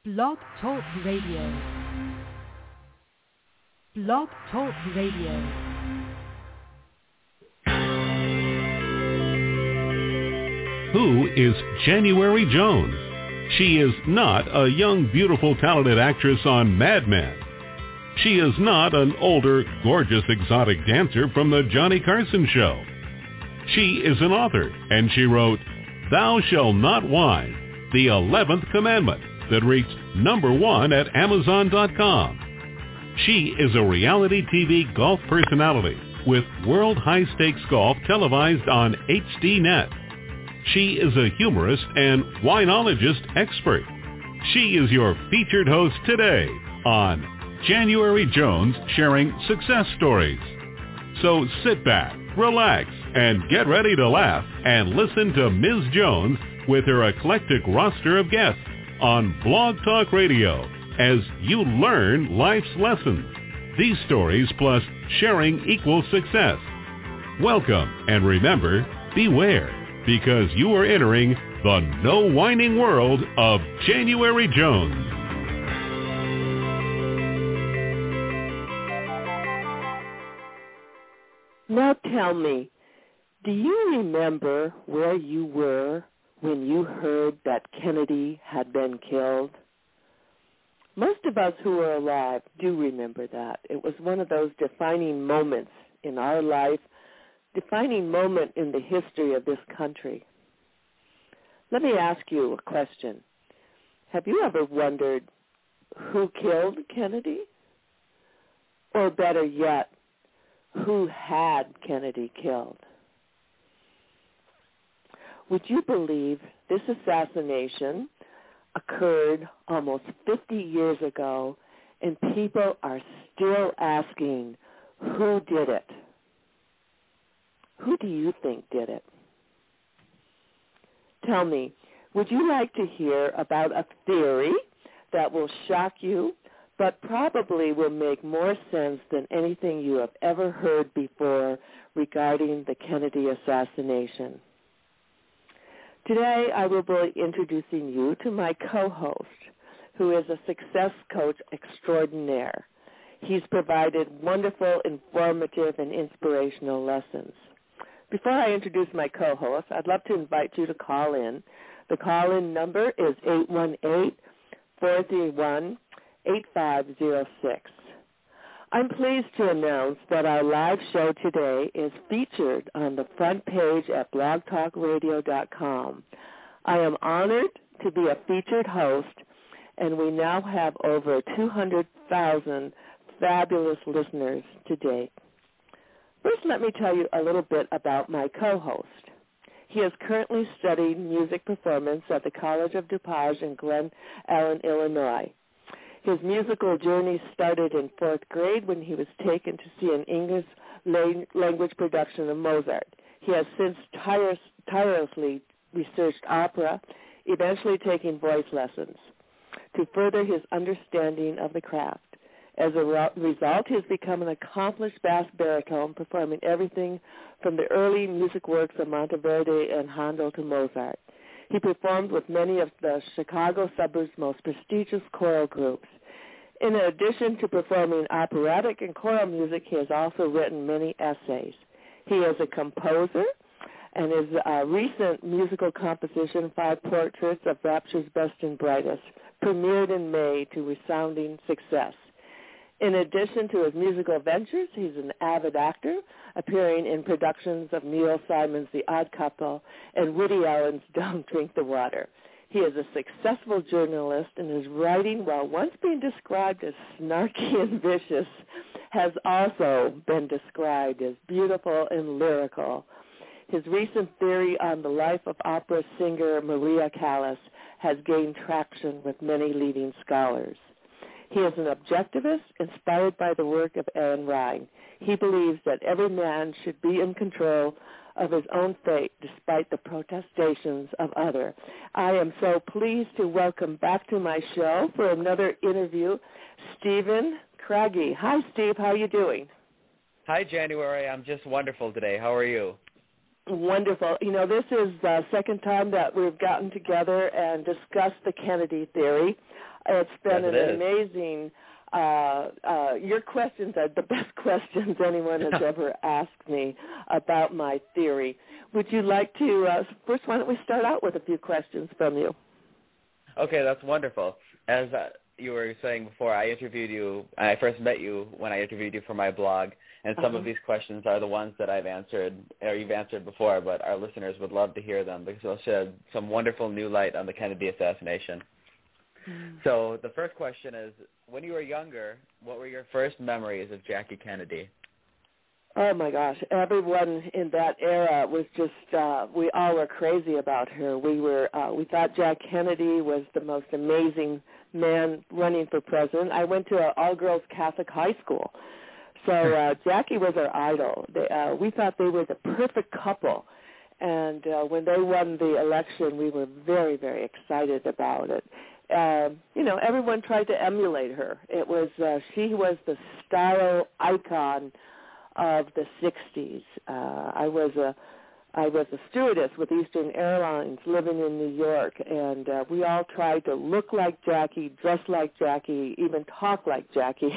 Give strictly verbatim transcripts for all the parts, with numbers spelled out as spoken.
Blog Talk Radio. Blog Talk Radio. Who is January Jones? She is not a young, beautiful, talented actress on Mad Men. She is not an older, gorgeous, exotic dancer from the Johnny Carson Show. She is an author, and she wrote, Thou Shalt Not Whine, the eleventh Commandment, that reached number one at Amazon dot com. She is a reality T V golf personality with World High Stakes Golf televised on H D Net. She is a humorist and winologist expert. She is your featured host today on January Jones Sharing Success Stories. So sit back, relax, and get ready to laugh and listen to Miz Jones with her eclectic roster of guests on Blog Talk Radio as you learn life's lessons. These stories plus sharing equals success. Welcome, and remember, beware, because you are entering the no whining world of January Jones. Now tell me, do you remember where you were when you heard that Kennedy had been killed? Most of us who are alive do remember that. It was one of those defining moments in our life, defining moment in the history of this country. Let me ask you a question. Have you ever wondered who killed Kennedy? Or better yet, who had Kennedy killed? Would you believe this assassination occurred almost fifty years ago, and people are still asking, who did it? Who do you think did it? Tell me, would you like to hear about a theory that will shock you, but probably will make more sense than anything you have ever heard before regarding the Kennedy assassination? Today, I will be introducing you to my co-host, who is a success coach extraordinaire. He's provided wonderful, informative, and inspirational lessons. Before I introduce my co-host, I'd love to invite you to call in. The call-in number is eight one eight, four three one, eight five zero six. I'm pleased to announce that our live show today is featured on the front page at blog talk radio dot com. I am honored to be a featured host, and we now have over two hundred thousand fabulous listeners to date. First, let me tell you a little bit about my co-host. He is currently studying music performance at the College of DuPage in Glen Ellyn, Illinois. His musical journey started in fourth grade when he was taken to see an English language production of Mozart. He has since tires- tirelessly researched opera, eventually taking voice lessons to further his understanding of the craft. As a re- result, he has become an accomplished bass baritone, performing everything from the early music works of Monteverdi and Handel to Mozart. He performed with many of the Chicago suburbs' most prestigious choral groups. In addition to performing operatic and choral music, he has also written many essays. He is a composer, and his uh, recent musical composition, Five Portraits of Rapture's Best and Brightest, premiered in May to resounding success. In addition to his musical ventures, he's an avid actor, appearing in productions of Neil Simon's The Odd Couple and Woody Allen's Don't Drink the Water. He is a successful journalist, and his writing, while once being described as snarky and vicious, has also been described as beautiful and lyrical. His recent theory on the life of opera singer Maria Callas has gained traction with many leading scholars. He is an objectivist inspired by the work of Ayn Rand. He believes that every man should be in control of his own fate despite the protestations of others. I am so pleased to welcome back to my show for another interview, Stephen Craigie. Hi, Steve. How are you doing? Hi, January. I'm just wonderful today. How are you? Wonderful. You know, this is the second time that we've gotten together and discussed the Kennedy theory. It's been yes, an it amazing, uh, uh, your questions are the best questions anyone has ever asked me about my theory. Would you like to, uh, first, why don't we start out with a few questions from you? Okay, that's wonderful. As uh, you were saying before, I interviewed you, I first met you when I interviewed you for my blog, and some uh-huh. of these questions are the ones that I've answered, or you've answered before, but our listeners would love to hear them because they'll shed some wonderful new light on the Kennedy assassination. Mm. So the first question is, when you were younger, what were your first memories of Jackie Kennedy? Oh, my gosh. Everyone in that era was just, uh, we all were crazy about her. We were, uh, we thought Jack Kennedy was the most amazing man running for president. I went to an all-girls Catholic high school. So uh, Jackie was our idol. They, uh, we thought they were the perfect couple. And uh, when they won the election, we were very, very excited about it. Um, you know, everyone tried to emulate her. It was, uh, she was the style icon of the sixties. Uh, I was a I was a stewardess with Eastern Airlines living in New York, and uh, we all tried to look like Jackie, dress like Jackie, even talk like Jackie.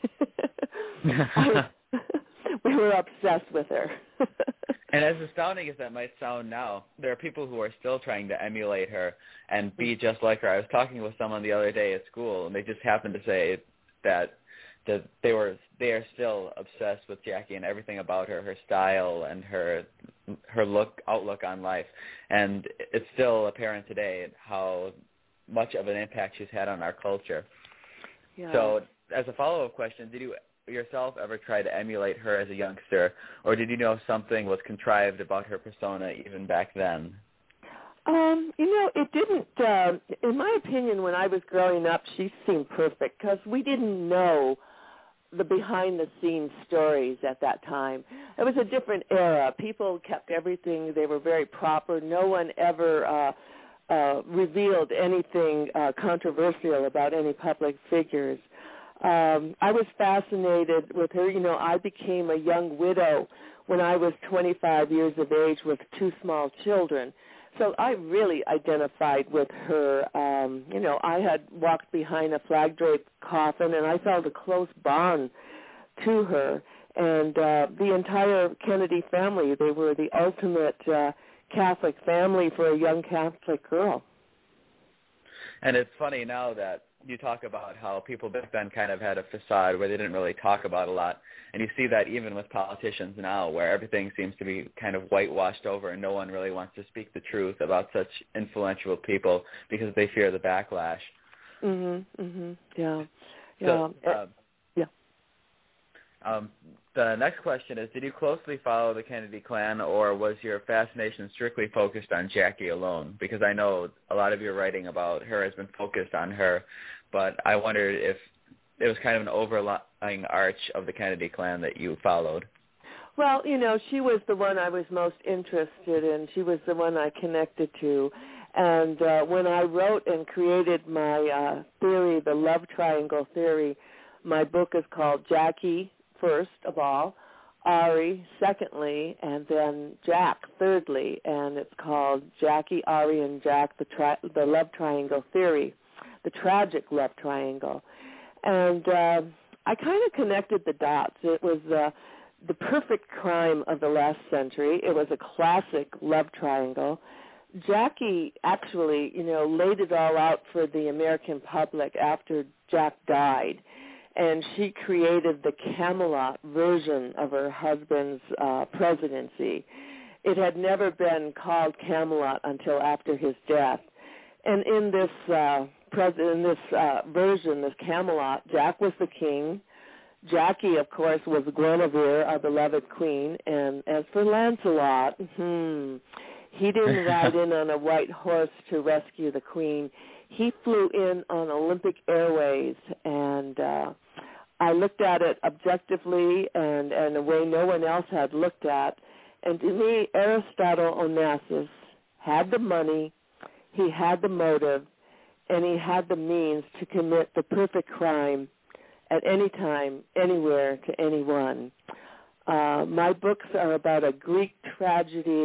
I, we were obsessed with her. And as astounding as that might sound now, there are people who are still trying to emulate her and be just like her. I was talking with someone the other day at school, and they just happened to say that that they were they are still obsessed with Jackie and everything about her, her style and her her look outlook on life. And it's still apparent today how much of an impact she's had on our culture. Yeah. So as a follow-up question, did you yourself ever try to emulate her as a youngster, or did you know something was contrived about her persona even back then? Um, you know, it didn't, uh, in my opinion, when I was growing up, she seemed perfect because we didn't know the behind-the-scenes stories at that time. It was a different era. People kept everything. They were very proper. No one ever uh, uh, revealed anything uh, controversial about any public figures. Um, I was fascinated with her. You know, I became a young widow when I was twenty-five years of age with two small children. So I really identified with her. Um, you know, I had walked behind a flag-draped coffin, and I felt a close bond to her. And uh, the entire Kennedy family, they were the ultimate uh, Catholic family for a young Catholic girl. And it's funny now that you talk about how people back then kind of had a facade where they didn't really talk about a lot. And you see that even with politicians now, where everything seems to be kind of whitewashed over and no one really wants to speak the truth about such influential people because they fear the backlash. Mhm, mhm, yeah, yeah, so, uh, yeah. Um, the next question is, did you closely follow the Kennedy clan, or was your fascination strictly focused on Jackie alone? Because I know a lot of your writing about her has been focused on her, but I wondered if it was kind of an overlying arch of the Kennedy clan that you followed. Well, you know, she was the one I was most interested in. She was the one I connected to. And uh, when I wrote and created my uh, theory, the love triangle theory, my book is called Jackie, first of all, Ari, secondly, and then Jack, thirdly. And it's called Jackie, Ari, and Jack, the, tri- the love triangle theory, the tragic love triangle. And uh, I kind of connected the dots. It was uh, the perfect crime of the last century. It was a classic love triangle. Jackie actually, you know, laid it all out for the American public after Jack died. And she created the Camelot version of her husband's uh, presidency. It had never been called Camelot until after his death. And in this uh, pres- in this uh, version, this Camelot, Jack was the king. Jackie, of course, was Guinevere, our beloved queen. And as for Lancelot, hmm, he didn't ride in on a white horse to rescue the queen. He flew in on Olympic Airways, and uh, I looked at it objectively and in a way no one else had looked at. And to me, Aristotle Onassis had the money, he had the motive, and he had the means to commit the perfect crime at any time, anywhere, to anyone. Uh, my books are about a Greek tragedy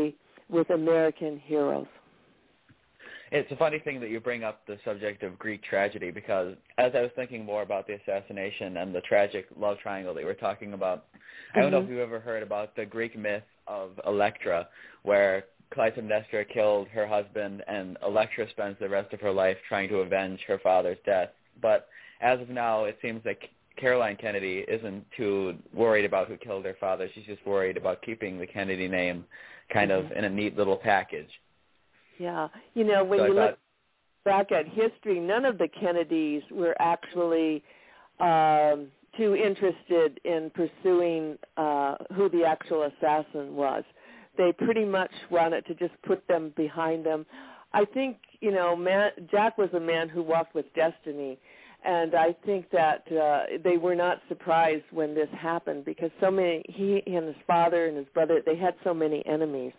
with American heroes. It's a funny thing that you bring up the subject of Greek tragedy, because as I was thinking more about the assassination and the tragic love triangle that you were talking about, mm-hmm. I don't know if you've ever heard about the Greek myth of Electra, where Clytemnestra killed her husband and Electra spends the rest of her life trying to avenge her father's death. But as of now, it seems like Caroline Kennedy isn't too worried about who killed her father. She's just worried about keeping the Kennedy name kind mm-hmm. of in a neat little package. Yeah. You know, when so you thought, look back at history, none of the Kennedys were actually um, too interested in pursuing uh, who the actual assassin was. They pretty much wanted to just put them behind them. I think, you know, man, Jack was a man who walked with destiny, and I think that uh, they were not surprised when this happened, because so many, he and his father and his brother, they had so many enemies.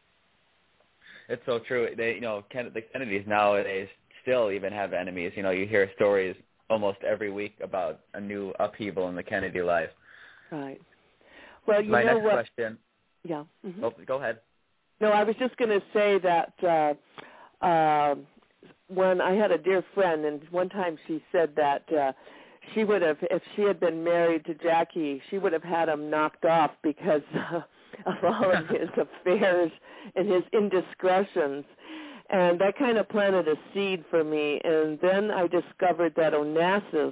It's so true. They, you know, Ken, the Kennedys nowadays still even have enemies. You know, you hear stories almost every week about a new upheaval in the Kennedy life. Right. Well, you My know next what? question. Yeah. Mm-hmm. Oh, go ahead. No, I was just going to say that uh, uh, when I had a dear friend, and one time she said that uh, she would have, if she had been married to Jackie, she would have had him knocked off because uh, of all of his affairs and his indiscretions. And that kind of planted a seed for me. And then I discovered that Onassis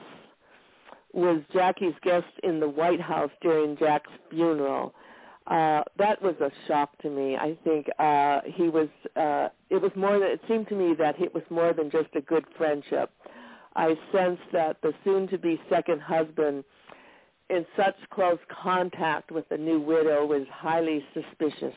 was Jackie's guest in the White House during Jack's funeral. Uh, that was a shock to me. I think uh, he was, uh, it was more than, it seemed to me that it was more than just a good friendship. I sensed that the soon-to-be second husband in such close contact with the new widow was highly suspicious.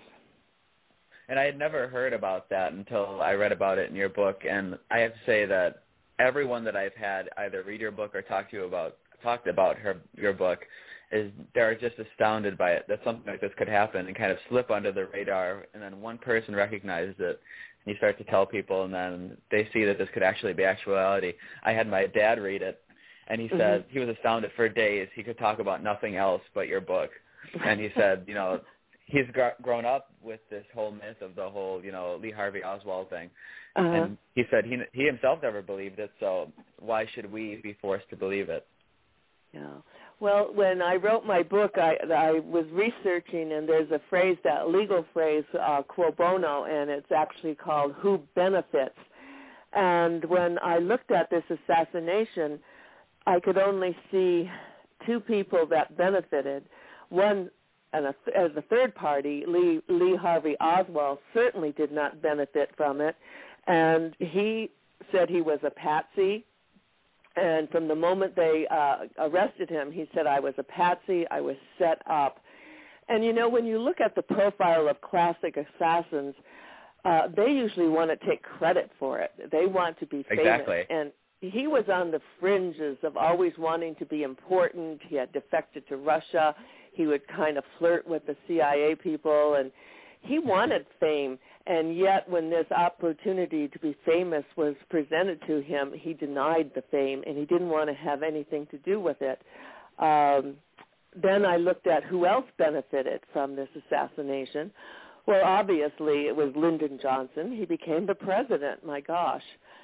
And I had never heard about that until I read about it in your book. And I have to say that everyone that I've had either read your book or talk to you about, talked about her, your book, is they're just astounded by it, that something like this could happen and kind of slip under the radar, and then one person recognizes it, and you start to tell people, and then they see that this could actually be actuality. I had my dad read it, and he mm-hmm. said he was astounded for days. He could talk about nothing else but your book. And he said, you know, he's gr- grown up with this whole myth of the whole, you know, Lee Harvey Oswald thing. Uh-huh. And he said he he himself never believed it, so why should we be forced to believe it? Yeah. Well, when I wrote my book, I, I was researching, and there's a phrase, that legal phrase, uh, quo bono, and it's actually called who benefits. And when I looked at this assassination, I could only see two people that benefited. One, and a, as a third party, Lee, Lee Harvey Oswald certainly did not benefit from it, and he said he was a patsy. And from the moment they uh, arrested him, he said, I was a patsy, I was set up. And, you know, when you look at the profile of classic assassins, uh, they usually want to take credit for it. They want to be famous. Exactly. And he was on the fringes of always wanting to be important. He had defected to Russia. He would kind of flirt with the C I A people, and he wanted fame. And yet when this opportunity to be famous was presented to him, he denied the fame, and he didn't want to have anything to do with it. Um, then I looked at who else benefited from this assassination. Well, obviously it was Lyndon Johnson. He became the president, my gosh.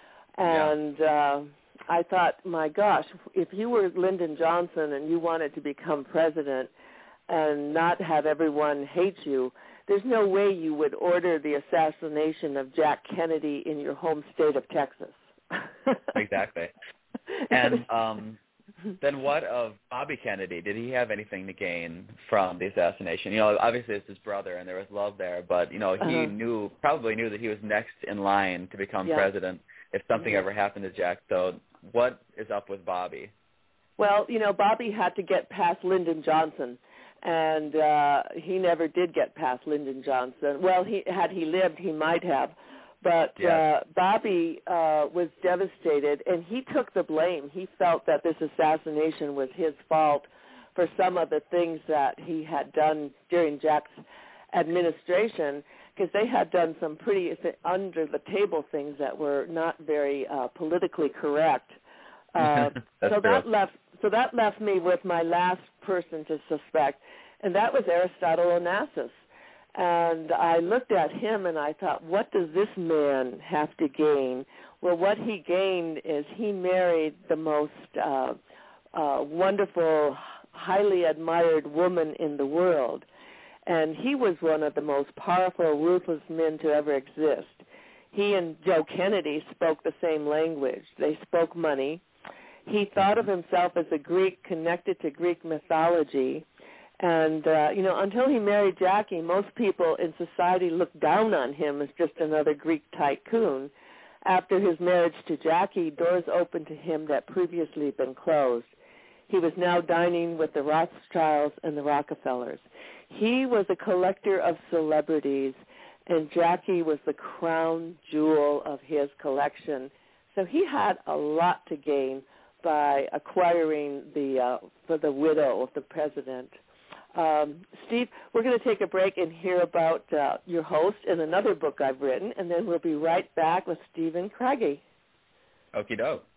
And yeah. uh, I thought, my gosh, if you were Lyndon Johnson and you wanted to become president and not have everyone hate you, there's no way you would order the assassination of Jack Kennedy in your home state of Texas. Exactly. And um, then what of Bobby Kennedy? Did he have anything to gain from the assassination? You know, obviously it's his brother and there was love there, but, you know, he uh-huh. knew, probably knew that he was next in line to become yeah. president if something yeah. ever happened to Jack. So what is up with Bobby? Well, you know, Bobby had to get past Lyndon Johnson. And uh, he never did get past Lyndon Johnson. Well, he, had he lived, he might have. But yes. uh, Bobby uh, was devastated, and he took the blame. He felt that this assassination was his fault for some of the things that he had done during Jack's administration, because they had done some pretty under-the-table things that were not very uh, politically correct. Uh, so that left so that left me with my last person to suspect, and that was Aristotle Onassis. And I looked at him and I thought, what does this man have to gain? Well, what he gained is he married the most uh, uh, wonderful, highly admired woman in the world. And he was one of the most powerful, ruthless men to ever exist. He and Joe Kennedy spoke the same language. They spoke money. He thought of himself as a Greek connected to Greek mythology. And, uh, you know, until he married Jackie, most people in society looked down on him as just another Greek tycoon. After his marriage to Jackie, doors opened to him that previously had been closed. He was now dining with the Rothschilds and the Rockefellers. He was a collector of celebrities, and Jackie was the crown jewel of his collection. So he had a lot to gain by acquiring the uh, for the widow of the president. Um, Steve, we're going to take a break and hear about uh, your host and another book I've written, and then we'll be right back with Stephen Craigie. Okie doke.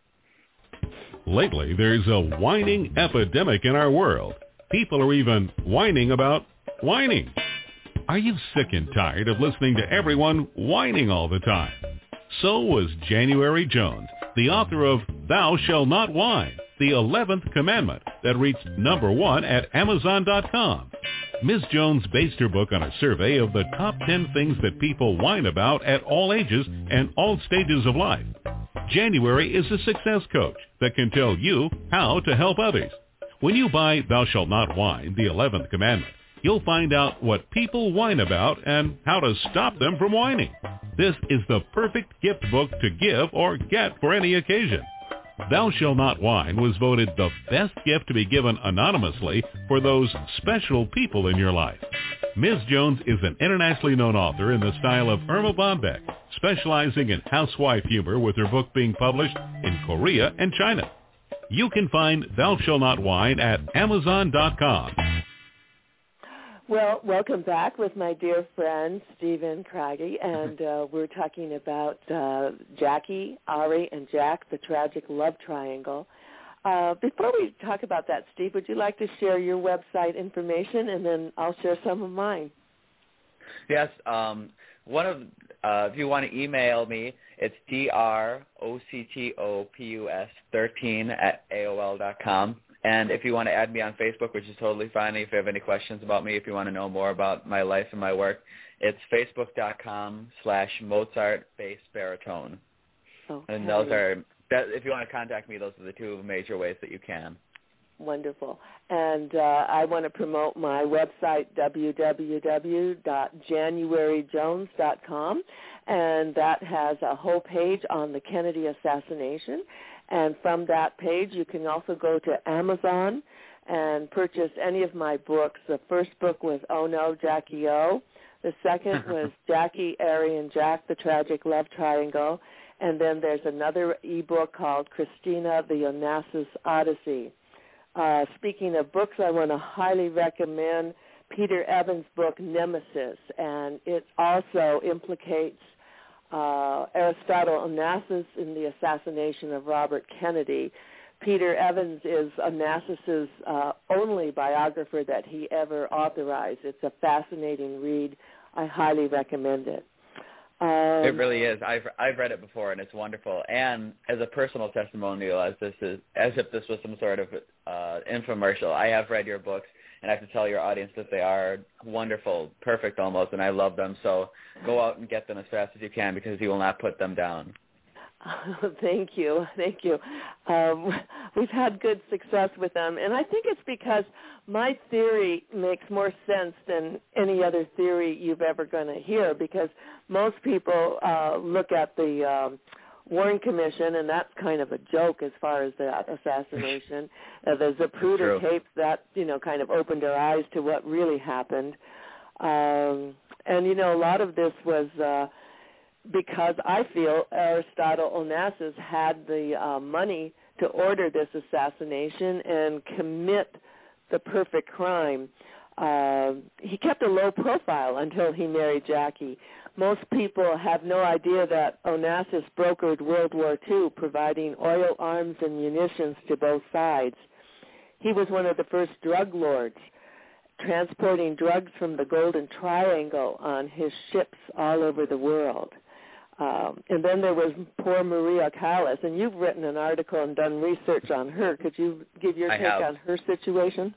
Lately, there's a whining epidemic in our world. People are even whining about whining. Are you sick and tired of listening to everyone whining all the time? So was January Jones, the author of Thou Shalt Not Whine, the eleventh Commandment, that reached number one at Amazon dot com. Miz Jones based her book on a survey of the top ten things that people whine about at all ages and all stages of life. January is a success coach that can tell you how to help others. When you buy Thou Shalt Not Whine, the eleventh Commandment, you'll find out what people whine about and how to stop them from whining. This is the perfect gift book to give or get for any occasion. Thou Shalt Not Whine was voted the best gift to be given anonymously for those special people in your life. Miz Jones is an internationally known author in the style of Irma Bombeck, specializing in housewife humor, with her book being published in Korea and China. You can find Thou Shalt Not Whine at Amazon dot com. Well, welcome back with my dear friend, Stephen Craigie, and uh, we're talking about uh, Jackie, Ari, and Jack, the tragic love triangle. Uh, before we talk about that, Steve, would you like to share your website information, and then I'll share some of mine? Yes. Um, one of, uh, if you want to email me, it's D R O C T O P U S thirteen at A O L dot com. And if you want to add me on Facebook, which is totally fine, if you have any questions about me, if you want to know more about my life and my work, it's facebook.com slash Mozart bass baritone. Okay. And those are, that, if you want to contact me, those are the two major ways that you can. Wonderful. And uh, I want to promote my website, w w w dot january jones dot com, and that has a whole page on the Kennedy assassination. And from that page, you can also go to Amazon and purchase any of my books. The first book was Oh No, Jackie O. The second was Jackie, Ari, and Jack, the Tragic Love Triangle. And then there's another ebook called Christina, the Onassis Odyssey. Uh, speaking of books, I want to highly recommend Peter Evans' book, Nemesis. And it also implicates Uh, Aristotle Onassis in the assassination of Robert Kennedy. Peter Evans is Onassis's uh, only biographer that he ever authorized. It's a fascinating read. I highly recommend it. Um, it really is. I've I've read it before, and it's wonderful. And as a personal testimonial, as this is as if this was some sort of uh, infomercial, I have read your books. And I have to tell your audience that they are wonderful, perfect almost, and I love them. So go out and get them as fast as you can, because you will not put them down. Thank you. Thank you. Um, we've had good success with them, and I think it's because my theory makes more sense than any other theory you've ever going to hear, because most people uh, look at the um, Warren Commission, and that's kind of a joke as far as that assassination. Uh, the Zapruder tapes, that, you know, kind of opened our eyes to what really happened. Um, and, you know, a lot of this was uh, because I feel Aristotle Onassis had the uh, money to order this assassination and commit the perfect crime. Uh, he kept a low profile until he married Jackie. Most people have no idea that Onassis brokered World War Two, providing oil, arms, and munitions to both sides. He was one of the first drug lords. transporting drugs from the Golden Triangle on his ships all over the world. Um, and then there was poor Maria Callas, and you've written an article and done research on her. Could you give your I take have. on her situation?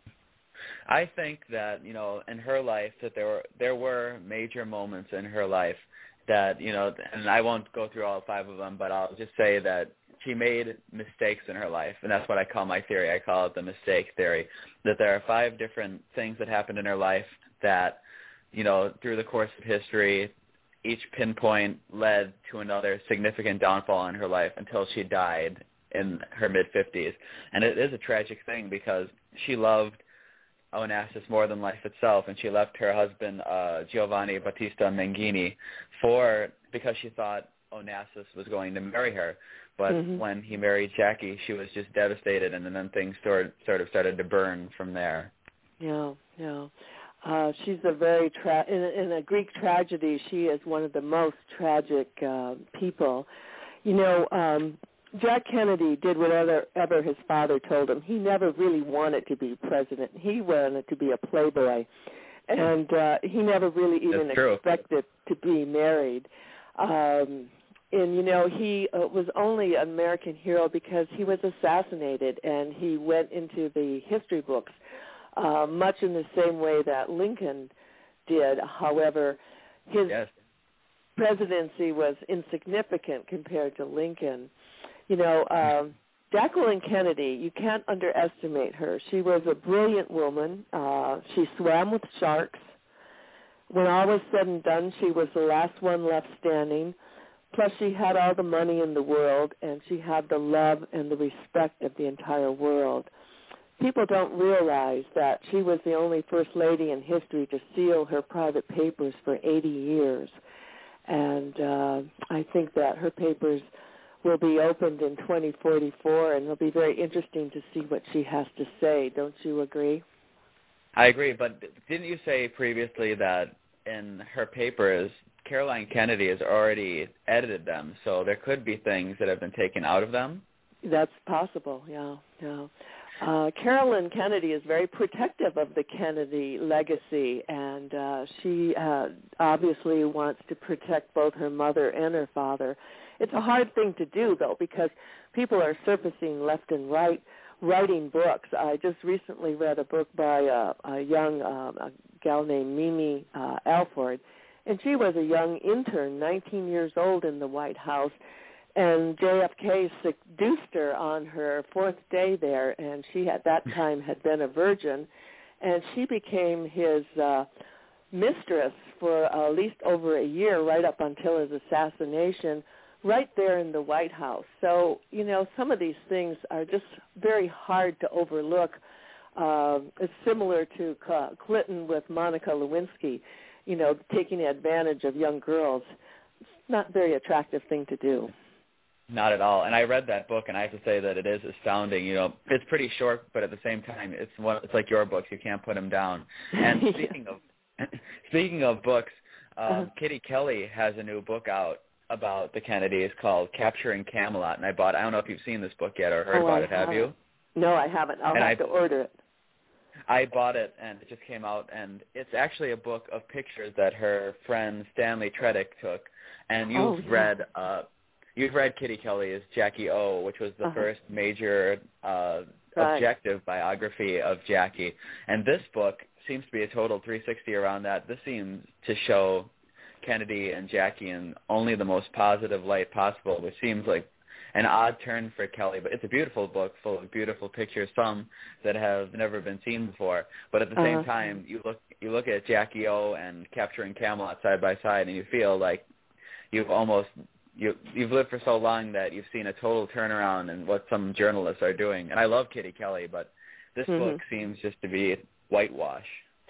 I think that, you know, in her life that there were there were major moments in her life that, you know, and I won't go through all five of them, but I'll just say that she made mistakes in her life, and that's what I call my theory. I call it the mistake theory, that there are five different things that happened in her life that, you know, through the course of history, each pinpoint led to another significant downfall in her life until she died in her mid-fifties. And it is a tragic thing because she loved Onassis more than life itself, and she left her husband, uh, Giovanni Battista Mangini, for because she thought Onassis was going to marry her. But mm-hmm. when he married Jackie, she was just devastated, and then things sort, sort of started to burn from there. Yeah, yeah. Uh, she's a very, tra- in, a, in a Greek tragedy, she is one of the most tragic uh, people. You know, um, Jack Kennedy did whatever ever his father told him. He never really wanted to be president. He wanted to be a playboy. And uh, he never really even expected to be married. Um, and, you know, he uh, was only an American hero because he was assassinated, and he went into the history books Uh, much in the same way that Lincoln did. However, his yes. presidency was insignificant compared to Lincoln. You know, um, Jacqueline Kennedy, you can't underestimate her. She was a brilliant woman. Uh, she swam with sharks. When all was said and done, she was the last one left standing. Plus, she had all the money in the world, and she had the love and the respect of the entire world. People don't realize that she was the only first lady in history to seal her private papers for eighty years. And uh, I think that her papers will be opened in twenty forty-four, and it'll be very interesting to see what she has to say. Don't you agree? I agree, but didn't you say previously that in her papers, Caroline Kennedy has already edited them, so there could be things that have been taken out of them? That's possible, yeah, yeah. Uh, Carolyn Kennedy is very protective of the Kennedy legacy, and uh, she uh, obviously wants to protect both her mother and her father. It's a hard thing to do, though, because people are surfacing left and right, writing books. I just recently read a book by a, a young uh, a gal named Mimi uh, Alford, and she was a young intern, nineteen years old in the White House, and J F K seduced her on her fourth day there, and she at that time had been a virgin, and she became his uh, mistress for at least over a year, right up until his assassination, right there in the White House. So, you know, some of these things are just very hard to overlook. Uh, it's similar to Clinton with Monica Lewinsky, you know, taking advantage of young girls. It's not a very attractive thing to do. Not at all. And I read that book, and I have to say that it is astounding. You know, it's pretty short, but at the same time, it's one. It's like your books. You can't put them down. And speaking of speaking of books, um, uh-huh. Kitty Kelly has a new book out about the Kennedys called Capturing Camelot, and I bought. I don't know if you've seen this book yet or heard oh, about I it. Have haven't. you? No, I haven't. I'll and have I, to order it. I bought it, and it just came out, and it's actually a book of pictures that her friend Stanley Tredick took, and you've oh, yeah. read. Uh, You've read Kitty Kelly's Jackie O, which was the uh-huh. first major uh, right. objective biography of Jackie. And this book seems to be a total three sixty around that. This seems to show Kennedy and Jackie in only the most positive light possible, which seems like an odd turn for Kelly. But it's a beautiful book full of beautiful pictures, some that have never been seen before. But at the uh-huh. same time, you look you look at Jackie O and Capturing Camelot side by side, and you feel like you've almost – You, you've lived for so long that you've seen a total turnaround in what some journalists are doing. And I love Kitty Kelly, but this mm-hmm. book seems just to be whitewash.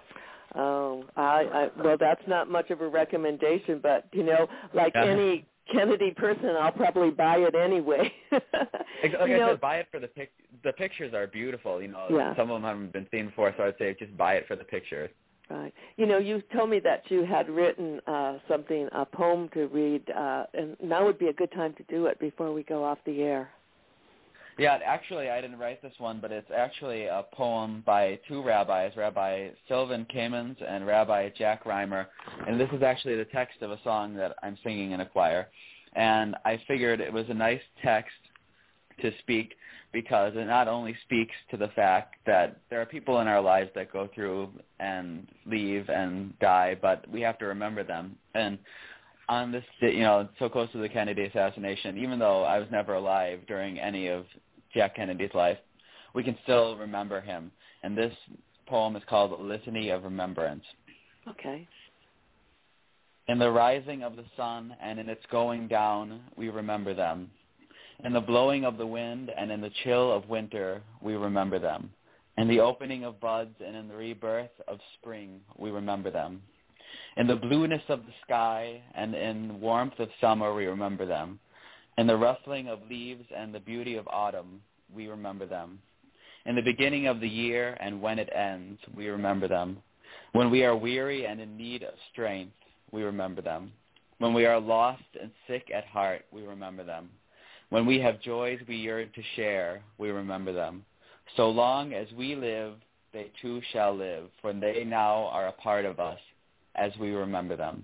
Oh, I, I, well, that's not much of a recommendation, but, you know, like uh-huh. any Kennedy person, I'll probably buy it anyway. like like I know, said, buy it for the pic. The pictures are beautiful. You know, yeah. some of them haven't been seen before, so I'd say just buy it for the pictures. Right. You know, you told me that you had written uh, something, a poem to read, uh, and now would be a good time to do it before we go off the air. Yeah, actually, I didn't write this one, but it's actually a poem by two rabbis, Rabbi Sylvan Kamens and Rabbi Jack Reimer, and this is actually the text of a song that I'm singing in a choir. And I figured it was a nice text to speak because it not only speaks to the fact that there are people in our lives that go through and leave and die, but we have to remember them. And on this, you know, so close to the Kennedy assassination, even though I was never alive during any of Jack Kennedy's life, we can still remember him. And this poem is called Litany of Remembrance. Okay. In the rising of the sun and in its going down, we remember them. In the blowing of the wind and in the chill of winter, we remember them. In the opening of buds and in the rebirth of spring, we remember them. In the blueness of the sky and in warmth of summer, we remember them. In the rustling of leaves and the beauty of autumn, we remember them. In the beginning of the year and when it ends, we remember them. When we are weary and in need of strength, we remember them. When we are lost and sick at heart, we remember them. When we have joys we yearn to share, we remember them. So long as we live, they too shall live, for they now are a part of us as we remember them.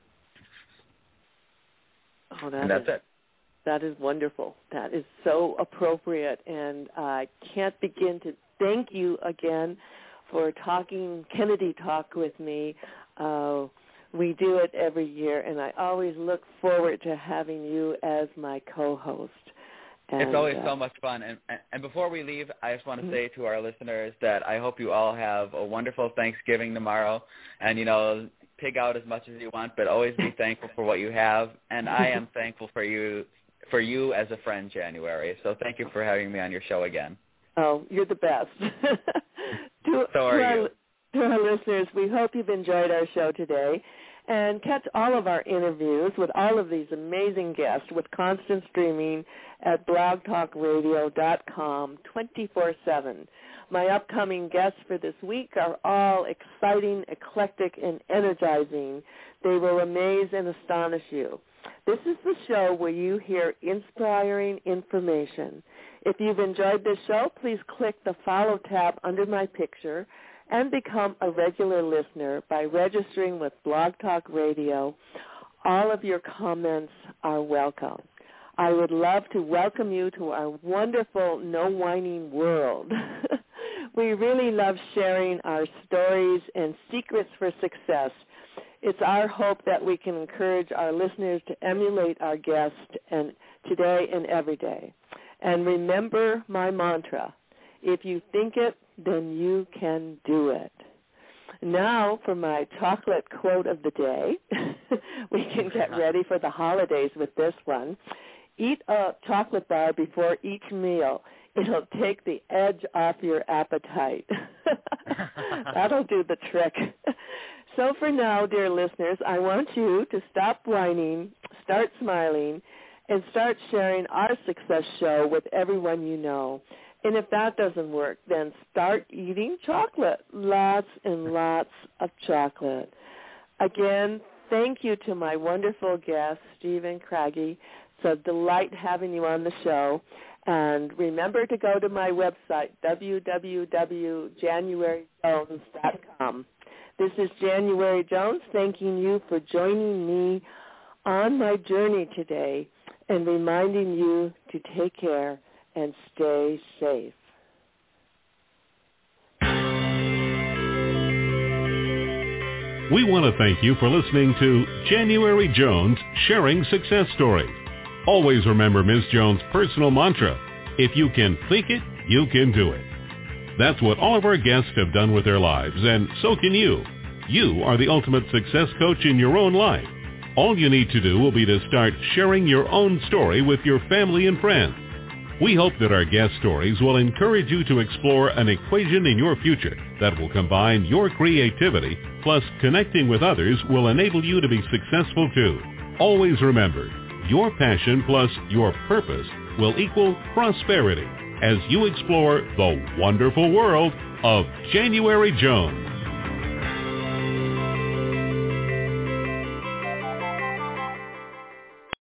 Oh, that and that's is, it. That is wonderful. That is so appropriate, and I can't begin to thank you again for talking Kennedy Talk with me. Uh, we do it every year, and I always look forward to having you as my co-host. And, it's always uh, so much fun. And, and before we leave, I just want to mm-hmm. say to our listeners that I hope you all have a wonderful Thanksgiving tomorrow. And, you know, pig out as much as you want, but always be thankful for what you have. And I am thankful for you for you as a friend, January. So thank you for having me on your show again. Oh, you're the best. to, so are to our, you. To our listeners, we hope you've enjoyed our show today. And catch all of our interviews with all of these amazing guests with constant streaming at blog talk radio dot com twenty-four seven. My upcoming guests for this week are all exciting, eclectic, and energizing. They will amaze and astonish you. This is the show where you hear inspiring information. If you've enjoyed this show, please click the follow tab under my picture and become a regular listener by registering with Blog Talk Radio. All of your comments are welcome. I would love to welcome you to our wonderful No Whining world. We really love sharing our stories and secrets for success. It's our hope that we can encourage our listeners to emulate our guests and today and every day. And remember my mantra, if you think it, then you can do it. Now for my chocolate quote of the day. We can get ready for the holidays with this one. Eat a chocolate bar before each meal. It'll take the edge off your appetite. That'll do the trick. So for now, dear listeners, I want you to stop whining, start smiling, and start sharing our success show with everyone you know. And if that doesn't work, then start eating chocolate, lots and lots of chocolate. Again, thank you to my wonderful guest, Stephen Craigie. It's a delight having you on the show. And remember to go to my website, w w w dot january jones dot com. This is January Jones thanking you for joining me on my journey today and reminding you to take care and stay safe. We want to thank you for listening to January Jones Sharing Success Stories. Always remember Miz Jones' personal mantra, if you can think it, you can do it. That's what all of our guests have done with their lives, and so can you. You are the ultimate success coach in your own life. All you need to do will be to start sharing your own story with your family and friends. We hope that our guest stories will encourage you to explore an equation in your future that will combine your creativity plus connecting with others will enable you to be successful too. Always remember, your passion plus your purpose will equal prosperity as you explore the wonderful world of January Jones.